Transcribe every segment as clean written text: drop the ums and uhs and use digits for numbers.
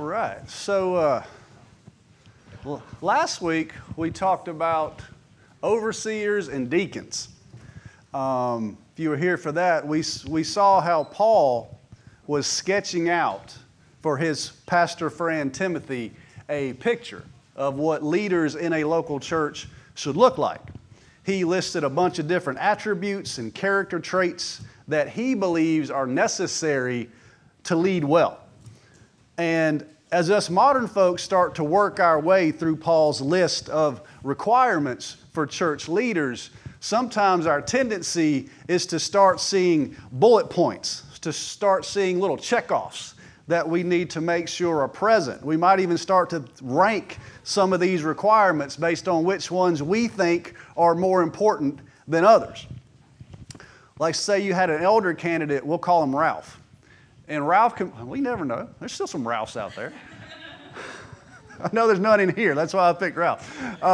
right. So last week we talked about overseers and deacons. If you were here for that, we saw how Paul was sketching out for his pastor friend Timothy a picture of what leaders in a local church should look like. He listed a bunch of different attributes and character traits that he believes are necessary to lead well. And as us modern folks start to work our way through Paul's list of requirements for church leaders, sometimes our tendency is to start seeing bullet points, to start seeing little checkoffs that we need to make sure are present. We might even start to rank some of these requirements based on which ones we think are more important than others. Like say you had an elder candidate, we'll call him Ralph. And Ralph, we never know. There's still some Ralphs out there. I know there's none in here. That's why I picked Ralph.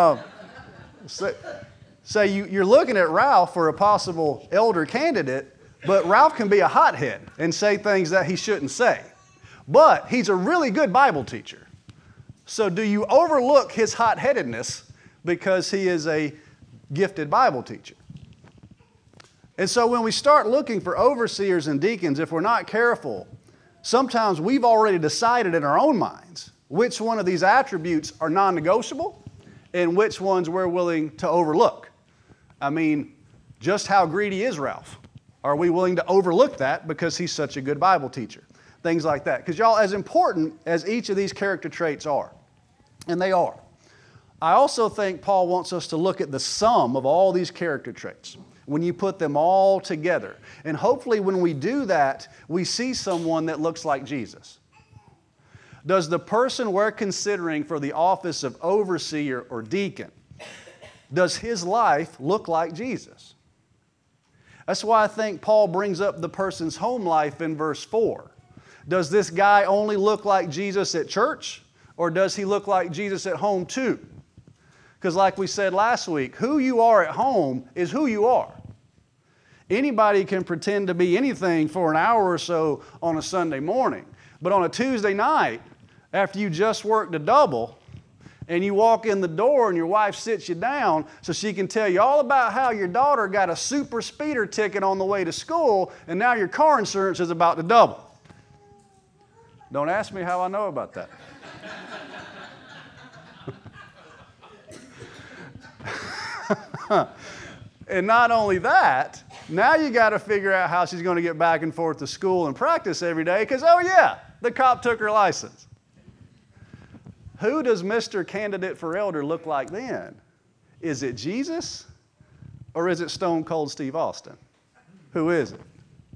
Say you're looking at Ralph for a possible elder candidate, but Ralph can be a hothead and say things that he shouldn't say. But he's a really good Bible teacher. So do you overlook his hot-headedness because he is a gifted Bible teacher? And so when we start looking for overseers and deacons, if we're not careful, sometimes we've already decided in our own minds which one of these attributes are non-negotiable and which ones we're willing to overlook. I mean, just how greedy is Ralph? Are we willing to overlook that because he's such a good Bible teacher? Things like that. Because y'all, as important as each of these character traits are, and they are, I also think Paul wants us to look at the sum of all these character traits when you put them all together. And hopefully when we do that, we see someone that looks like Jesus. Does the person we're considering for the office of overseer or deacon, does his life look like Jesus? That's why I think Paul brings up the person's home life in verse 4. Does this guy only look like Jesus at church, or does he look like Jesus at home too? Because like we said last week, who you are at home is who you are. Anybody can pretend to be anything for an hour or so on a Sunday morning. But on a Tuesday night, after you just worked a double, and you walk in the door and your wife sits you down so she can tell you all about how your daughter got a super speeder ticket on the way to school, and now your car insurance is about to double. Don't ask me how I know about that. And not only that, now you got to figure out how she's going to get back and forth to school and practice every day because, oh yeah, the cop took her license. Who does Mr. Candidate for Elder look like then? Is it Jesus or is it Stone Cold Steve Austin? Who is it?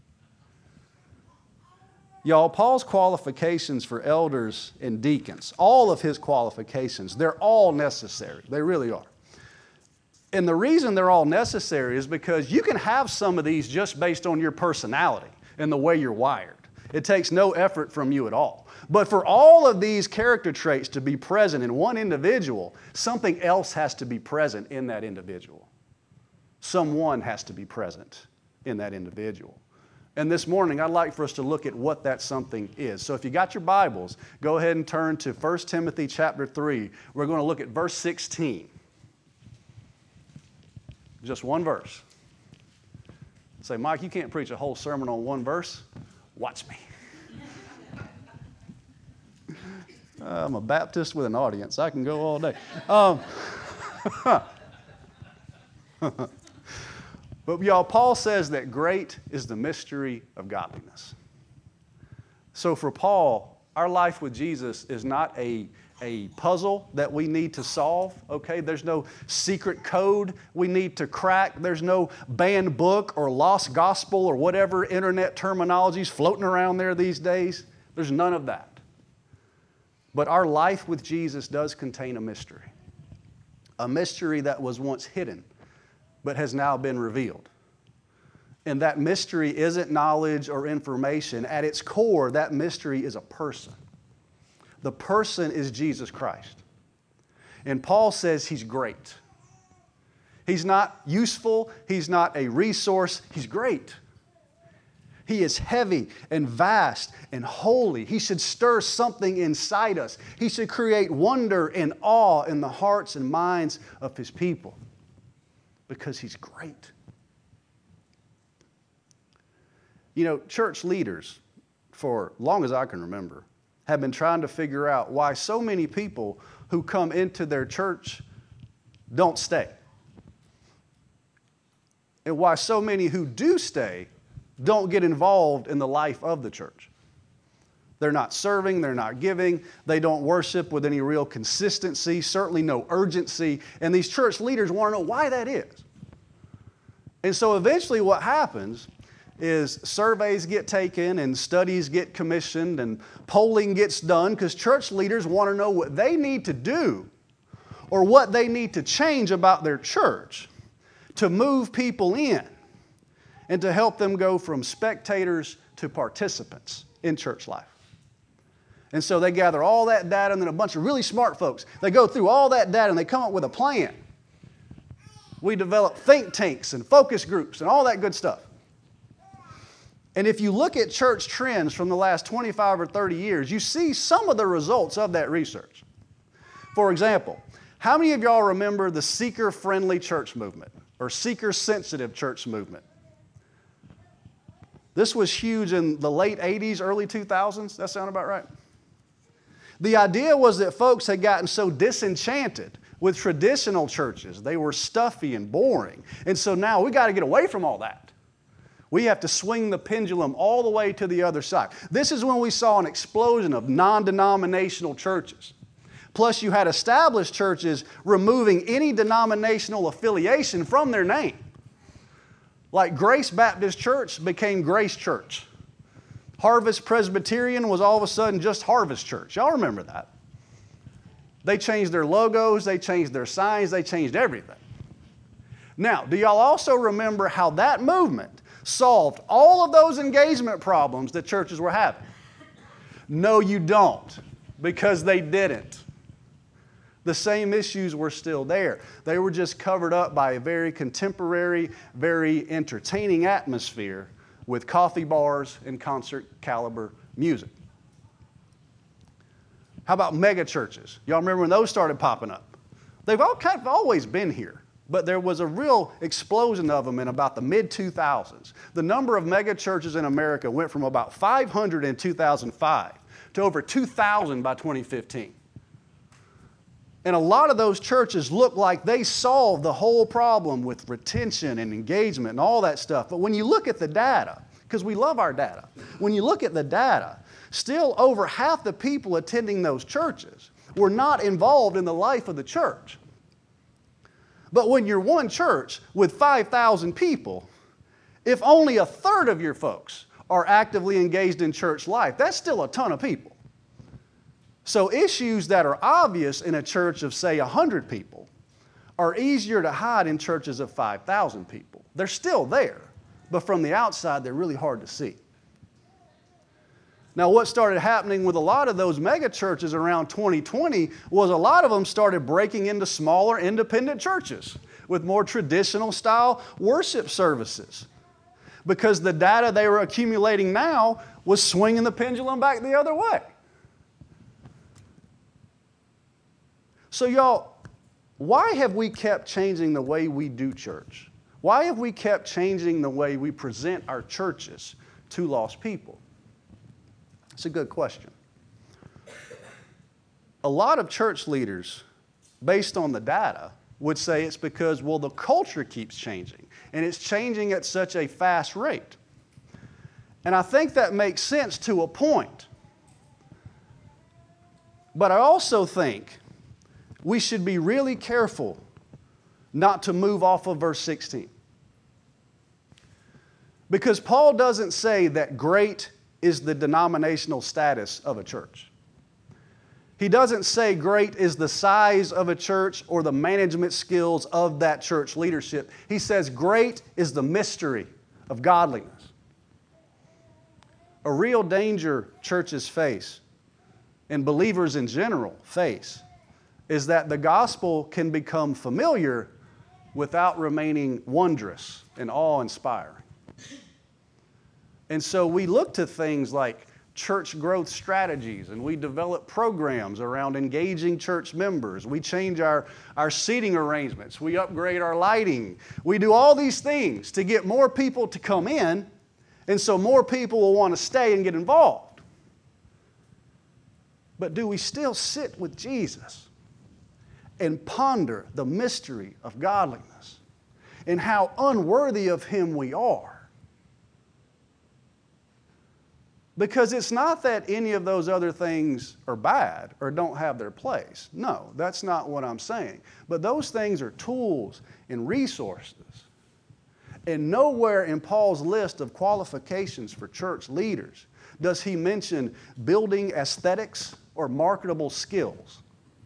Y'all, Paul's qualifications for elders and deacons, all of his qualifications, they're all necessary. They really are. And the reason they're all necessary is because you can have some of these just based on your personality and the way you're wired. It takes no effort from you at all. But for all of these character traits to be present in one individual, something else has to be present in that individual. Someone has to be present in that individual. And this morning, I'd like for us to look at what that something is. So if you got your Bibles, go ahead and turn to 1 Timothy chapter 3. We're going to look at verse 16. Just one verse. Say, Mike, you can't preach a whole sermon on one verse. Watch me. I'm a Baptist with an audience. I can go all day. But y'all, Paul says that great is the mystery of godliness. So for Paul, our life with Jesus is not a puzzle that we need to solve, okay? There's no secret code we need to crack. There's no banned book or lost gospel or whatever internet terminologies floating around there these days. There's none of that. But our life with Jesus does contain a mystery that was once hidden but has now been revealed. And that mystery isn't knowledge or information. At its core, that mystery is a person. The person is Jesus Christ. And Paul says he's great. He's not useful. He's not a resource. He's great. He is heavy and vast and holy. He should stir something inside us. He should create wonder and awe in the hearts and minds of His people because He's great. You know, church leaders, for long as I can remember, have been trying to figure out why so many people who come into their church don't stay. And why so many who do stay don't get involved in the life of the church. They're not serving, they're not giving, they don't worship with any real consistency, certainly no urgency, and these church leaders want to know why that is. And so eventually what happens is surveys get taken and studies get commissioned and polling gets done because church leaders want to know what they need to do or what they need to change about their church to move people in and to help them go from spectators to participants in church life. And so they gather all that data, and then a bunch of really smart folks, they go through all that data and they come up with a plan. We develop think tanks and focus groups and all that good stuff. And if you look at church trends from the last 25 or 30 years, you see some of the results of that research. For example, how many of y'all remember the seeker-friendly church movement or seeker-sensitive church movement? This was huge in the late 80s, early 2000s. That sound about right? The idea was that folks had gotten so disenchanted with traditional churches. They were stuffy and boring. And so now we got to get away from all that. We have to swing the pendulum all the way to the other side. This is when we saw an explosion of non-denominational churches. Plus, you had established churches removing any denominational affiliation from their name. Like Grace Baptist Church became Grace Church. Harvest Presbyterian was all of a sudden just Harvest Church. Y'all remember that. They changed their logos, they changed their signs, they changed everything. Now, do y'all also remember how that movement solved all of those engagement problems that churches were having? No, you don't, because they didn't. The same issues were still there. They were just covered up by a very contemporary, very entertaining atmosphere with coffee bars and concert caliber music. How about mega churches? Y'all remember when those started popping up? They've all kind of always been here, but there was a real explosion of them in about the mid-2000s. The number of mega churches in America went from about 500 in 2005 to over 2,000 by 2015. And a lot of those churches look like they solved the whole problem with retention and engagement and all that stuff. But when you look at the data, because we love our data, when you look at the data, still over half the people attending those churches were not involved in the life of the church. But when you're one church with 5,000 people, if only a third of your folks are actively engaged in church life, that's still a ton of people. So issues that are obvious in a church of, say, 100 people are easier to hide in churches of 5,000 people. They're still there, but from the outside, they're really hard to see. Now, what started happening with a lot of those mega churches around 2020 was a lot of them started breaking into smaller independent churches with more traditional style worship services because the data they were accumulating now was swinging the pendulum back the other way. So y'all, why have we kept changing the way we do church? Why have we kept changing the way we present our churches to lost people? It's a good question. A lot of church leaders, based on the data, would say it's because, well, the culture keeps changing, and it's changing at such a fast rate. And I think that makes sense to a point. But I also think we should be really careful not to move off of verse 16. Because Paul doesn't say that great is the denominational status of a church. He doesn't say great is the size of a church or the management skills of that church leadership. He says great is the mystery of godliness. A real danger churches face, and believers in general face, is that the gospel can become familiar without remaining wondrous and awe-inspiring. And so we look to things like church growth strategies, and we develop programs around engaging church members. We change our seating arrangements. We upgrade our lighting. We do all these things to get more people to come in, and so more people will want to stay and get involved. But do we still sit with Jesus and ponder the mystery of godliness and how unworthy of Him we are? Because it's not that any of those other things are bad or don't have their place. No, that's not what I'm saying. But those things are tools and resources. And nowhere in Paul's list of qualifications for church leaders does he mention building aesthetics or marketable skills.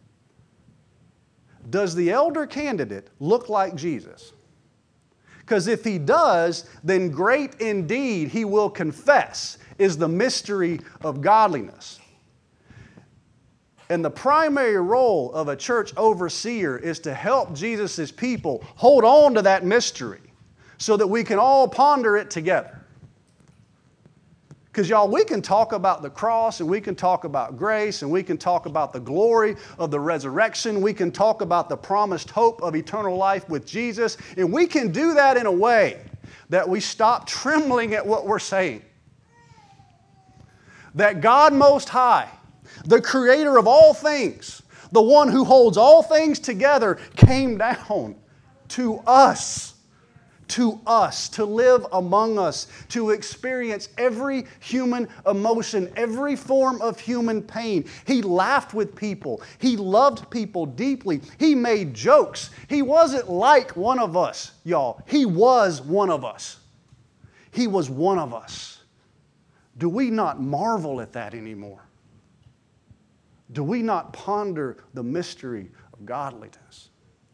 Does the elder candidate look like Jesus? Because if he does, then great indeed he will confess is the mystery of godliness. And the primary role of a church overseer is to help Jesus' people hold on to that mystery so that we can all ponder it together. Because y'all, we can talk about the cross, and we can talk about grace, and we can talk about the glory of the resurrection. We can talk about the promised hope of eternal life with Jesus. And we can do that in a way that we stop trembling at what we're saying. That God Most High, the Creator of all things, the one who holds all things together, came down to us, to live among us, to experience every human emotion, every form of human pain. He laughed with people. He loved people deeply. He made jokes. He wasn't like one of us, y'all. He was one of us. He was one of us. Do we not marvel at that anymore? Do we not ponder the mystery of godliness?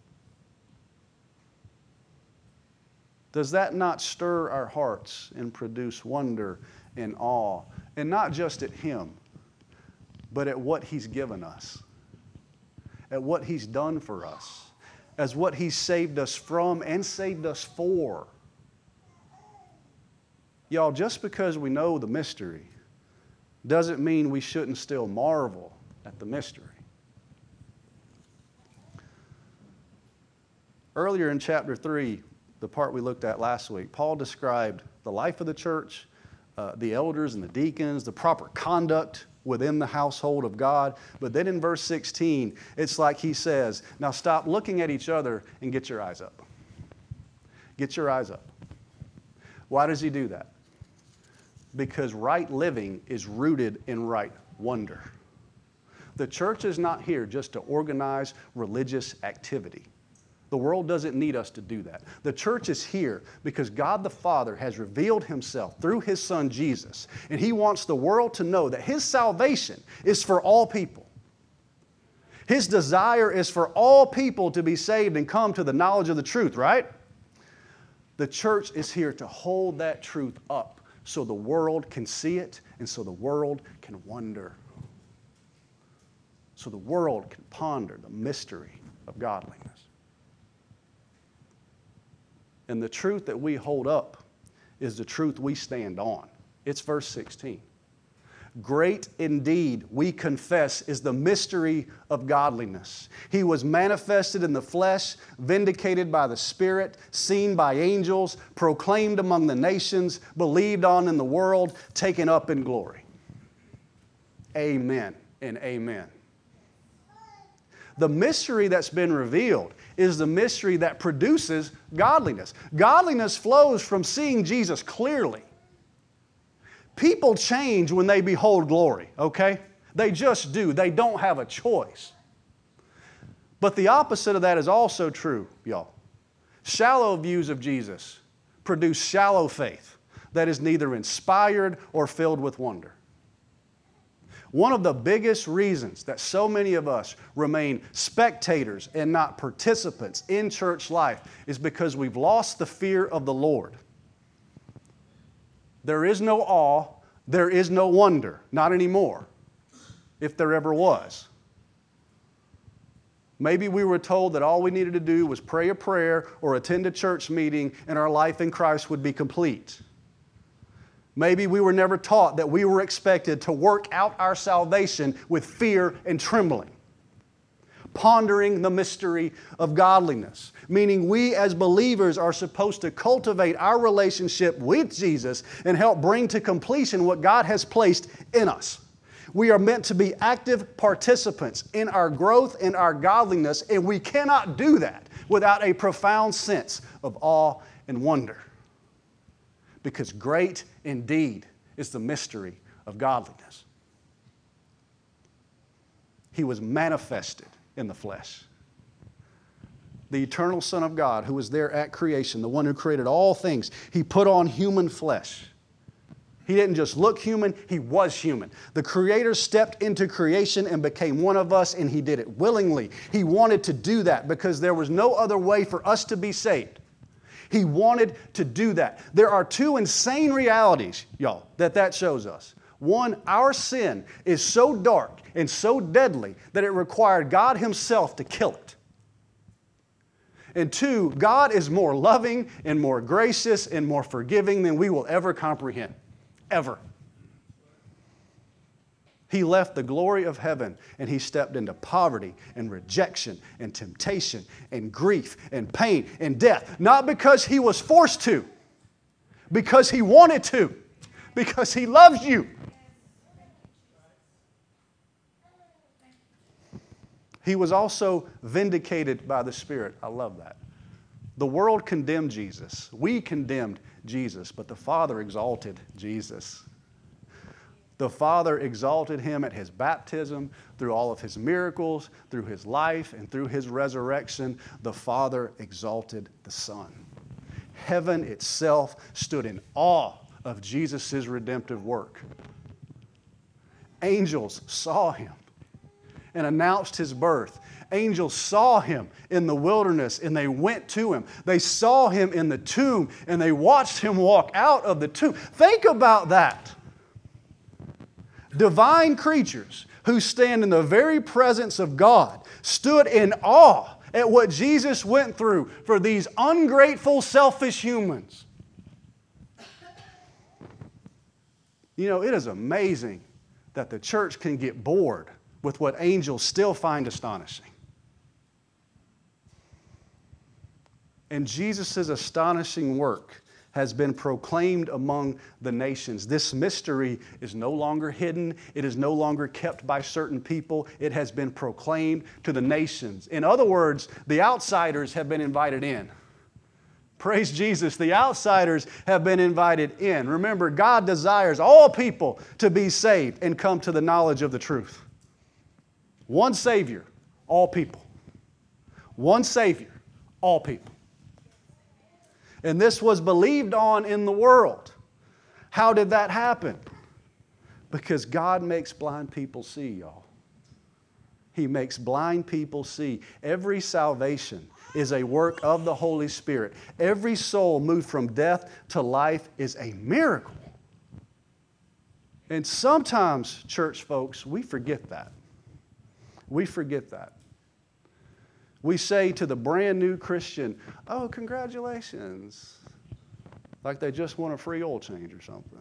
Does that not stir our hearts and produce wonder and awe? And not just at Him, but at what He's given us, at what He's done for us, as what He's saved us from and saved us for. Y'all, just because we know the mystery doesn't mean we shouldn't still marvel at the mystery. Earlier in chapter 3, the part we looked at last week, Paul described the life of the church, the elders and the deacons, the proper conduct within the household of God. But then in verse 16, it's like he says, now stop looking at each other and get your eyes up. Get your eyes up. Why does he do that? Because right living is rooted in right wonder. The church is not here just to organize religious activity. The world doesn't need us to do that. The church is here because God the Father has revealed Himself through His Son Jesus, and He wants the world to know that His salvation is for all people. His desire is for all people to be saved and come to the knowledge of the truth, right? The church is here to hold that truth up so the world can see it and so the world can wonder. So the world can ponder the mystery of godliness. And the truth that we hold up is the truth we stand on. It's verse 16. Great indeed, we confess, is the mystery of godliness. He was manifested in the flesh, vindicated by the Spirit, seen by angels, proclaimed among the nations, believed on in the world, taken up in glory. Amen and amen. The mystery that's been revealed is the mystery that produces godliness. Godliness flows from seeing Jesus clearly. People change when they behold glory, okay? They just do. They don't have a choice. But the opposite of that is also true, y'all. Shallow views of Jesus produce shallow faith that is neither inspired or filled with wonder. One of the biggest reasons that so many of us remain spectators and not participants in church life is because we've lost the fear of the Lord. There is no awe, there is no wonder, not anymore, if there ever was. Maybe we were told that all we needed to do was pray a prayer or attend a church meeting and our life in Christ would be complete. Maybe we were never taught that we were expected to work out our salvation with fear and trembling. Pondering the mystery of godliness, meaning we as believers are supposed to cultivate our relationship with Jesus and help bring to completion what God has placed in us. We are meant to be active participants in our growth and our godliness, and we cannot do that without a profound sense of awe and wonder. Because great indeed is the mystery of godliness. He was manifested in the flesh. The eternal Son of God who was there at creation, the one who created all things, He put on human flesh. He didn't just look human, He was human. The Creator stepped into creation and became one of us, and He did it willingly. He wanted to do that because there was no other way for us to be saved. He wanted to do that. There are two insane realities, y'all, that shows us. One, our sin is so dark and so deadly that it required God Himself to kill it. And two, God is more loving and more gracious and more forgiving than we will ever comprehend. Ever. He left the glory of heaven and He stepped into poverty and rejection and temptation and grief and pain and death. Not because He was forced to, because He wanted to, because He loves you. He was also vindicated by the Spirit. I love that. The world condemned Jesus. We condemned Jesus, but the Father exalted Jesus. The Father exalted Him at His baptism, through all of His miracles, through His life, and through His resurrection. The Father exalted the Son. Heaven itself stood in awe of Jesus' redemptive work. Angels saw Him and announced His birth. Angels saw Him in the wilderness and they went to Him. They saw Him in the tomb and they watched Him walk out of the tomb. Think about that. Divine creatures who stand in the very presence of God stood in awe at what Jesus went through for these ungrateful, selfish humans. You know, it is amazing that the church can get bored with what angels still find astonishing. And Jesus' astonishing work has been proclaimed among the nations. This mystery is no longer hidden. It is no longer kept by certain people. It has been proclaimed to the nations. In other words, the outsiders have been invited in. Praise Jesus, the outsiders have been invited in. Remember, God desires all people to be saved and come to the knowledge of the truth. One Savior, all people. One Savior, all people. And this was believed on in the world. How did that happen? Because God makes blind people see, y'all. He makes blind people see. Every salvation is a work of the Holy Spirit. Every soul moved from death to life is a miracle. And sometimes, church folks, we forget that. We forget that. We say to the brand new Christian, oh, congratulations. Like they just won a free oil change or something.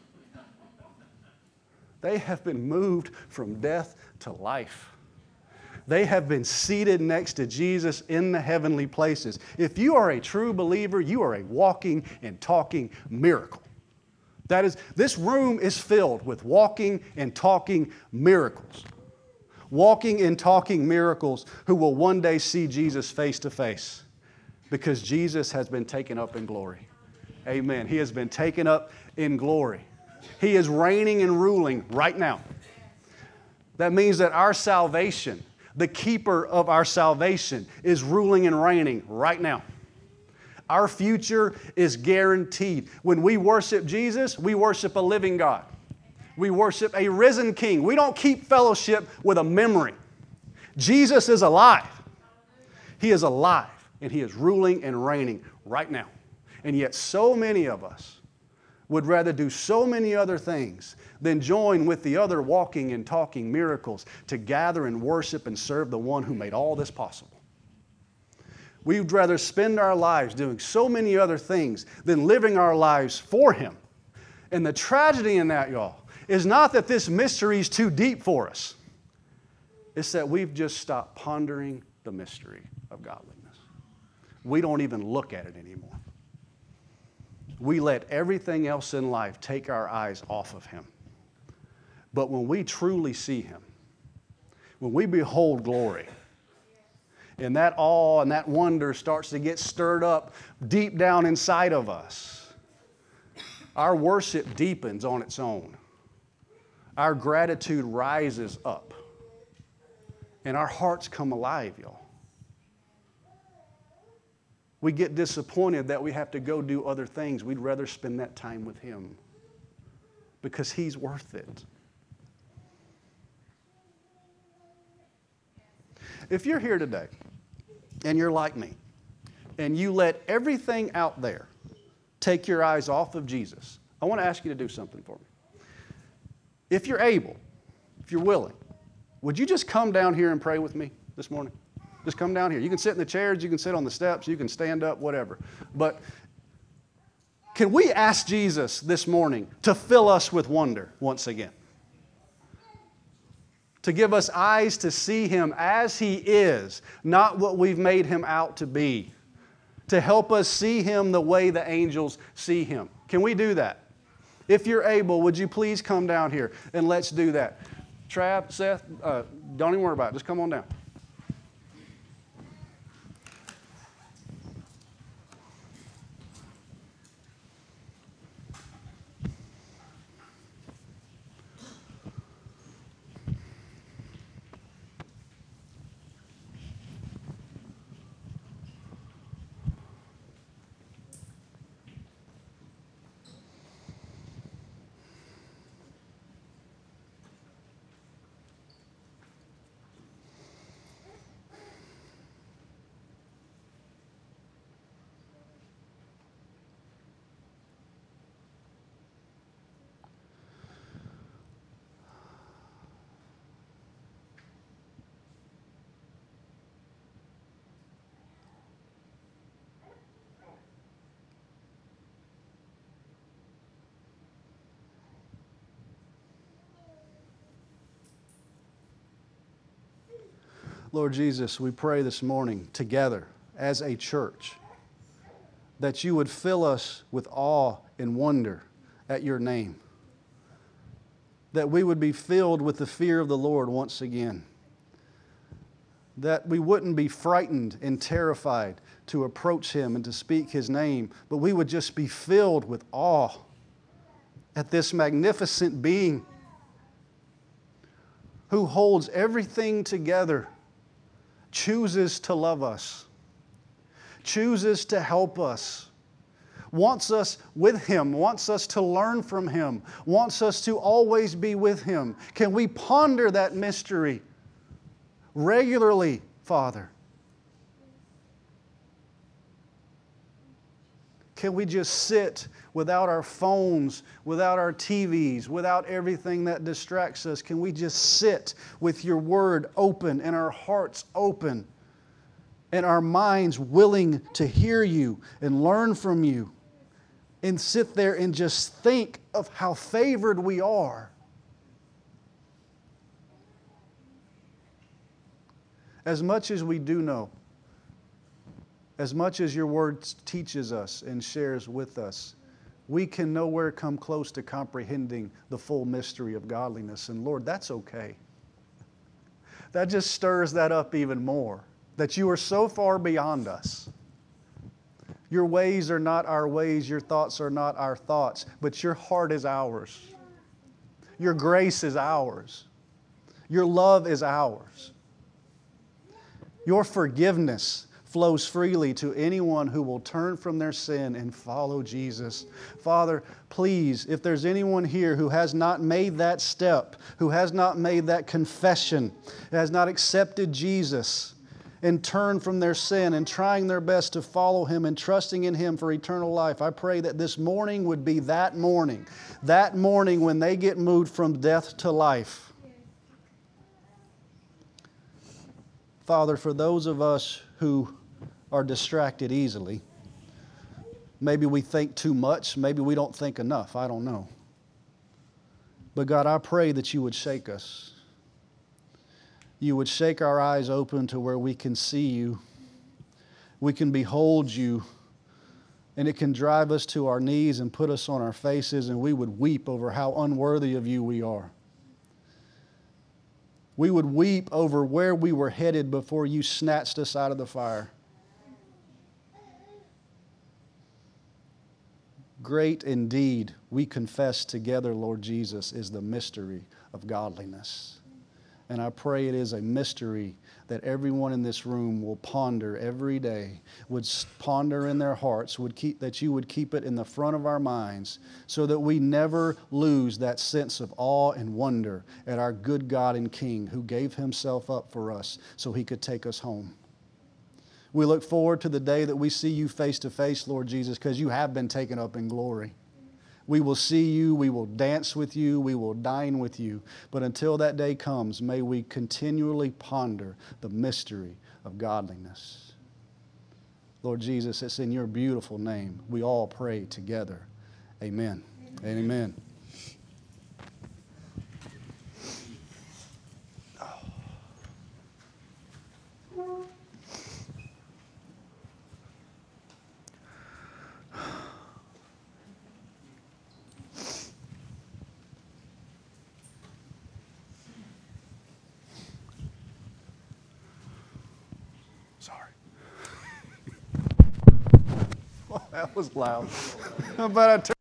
They have been moved from death to life. They have been seated next to Jesus in the heavenly places. If you are a true believer, you are a walking and talking miracle. That is, this room is filled with walking and talking miracles. Walking and talking miracles who will one day see Jesus face to face because Jesus has been taken up in glory. Amen. He has been taken up in glory. He is reigning and ruling right now. That means that our salvation, the keeper of our salvation, is ruling and reigning right now. Our future is guaranteed. When we worship Jesus, we worship a living God. We worship a risen King. We don't keep fellowship with a memory. Jesus is alive. He is alive, and He is ruling and reigning right now. And yet so many of us would rather do so many other things than join with the other walking and talking miracles to gather and worship and serve the one who made all this possible. We'd rather spend our lives doing so many other things than living our lives for Him. And the tragedy in that, y'all, is not that this mystery is too deep for us. It's that we've just stopped pondering the mystery of godliness. We don't even look at it anymore. We let everything else in life take our eyes off of Him. But when we truly see Him, when we behold glory, and that awe and that wonder starts to get stirred up deep down inside of us, our worship deepens on its own. Our gratitude rises up. And our hearts come alive, y'all. We get disappointed that we have to go do other things. We'd rather spend that time with Him because He's worth it. If you're here today and you're like me and you let everything out there take your eyes off of Jesus, I want to ask you to do something for me. If you're able, if you're willing, would you just come down here and pray with me this morning? Just come down here. You can sit in the chairs, you can sit on the steps, you can stand up, whatever. But can we ask Jesus this morning to fill us with wonder once again? To give us eyes to see Him as He is, not what we've made Him out to be. To help us see Him the way the angels see Him. Can we do that? If you're able, would you please come down here and let's do that. Trav, Seth, don't even worry about it. Just come on down. Lord Jesus, we pray this morning together as a church that You would fill us with awe and wonder at Your name. That we would be filled with the fear of the Lord once again. That we wouldn't be frightened and terrified to approach Him and to speak His name, but we would just be filled with awe at this magnificent being who holds everything together, chooses to love us, chooses to help us, wants us with Him, wants us to learn from Him, wants us to always be with Him. Can we ponder that mystery regularly, Father? Can we just sit without our phones, without our TVs, without everything that distracts us? Can we just sit with Your Word open and our hearts open and our minds willing to hear You and learn from You and sit there and just think of how favored we are? As much as we do know, as much as Your Word teaches us and shares with us, we can nowhere come close to comprehending the full mystery of godliness. And Lord, that's okay. That just stirs that up even more, that You are so far beyond us. Your ways are not our ways, Your thoughts are not our thoughts, but Your heart is ours. Your grace is ours. Your love is ours. Your forgiveness flows freely to anyone who will turn from their sin and follow Jesus. Father, please, if there's anyone here who has not made that step, who has not made that confession, has not accepted Jesus and turned from their sin and trying their best to follow Him and trusting in Him for eternal life, I pray that this morning would be that morning when they get moved from death to life. Father, for those of us who are distracted easily, maybe we think too much, maybe we don't think enough, I don't know. But God, I pray that you would shake us. You would shake our eyes open to where we can see you. We can behold you. And it can drive us to our knees and put us on our faces, and we would weep over how unworthy of you we are. We would weep over where we were headed before you snatched us out of the fire. Great indeed, we confess together, Lord Jesus, is the mystery of godliness. And I pray it is a mystery that everyone in this room will ponder every day, would ponder in their hearts, that you would keep it in the front of our minds so that we never lose that sense of awe and wonder at our good God and King who gave himself up for us so he could take us home. We look forward to the day that we see you face to face, Lord Jesus, because you have been taken up in glory. We will see you, we will dance with you, we will dine with you. But until that day comes, may we continually ponder the mystery of godliness. Lord Jesus, it's in your beautiful name we all pray together. Amen. Amen. Amen. That was loud. But I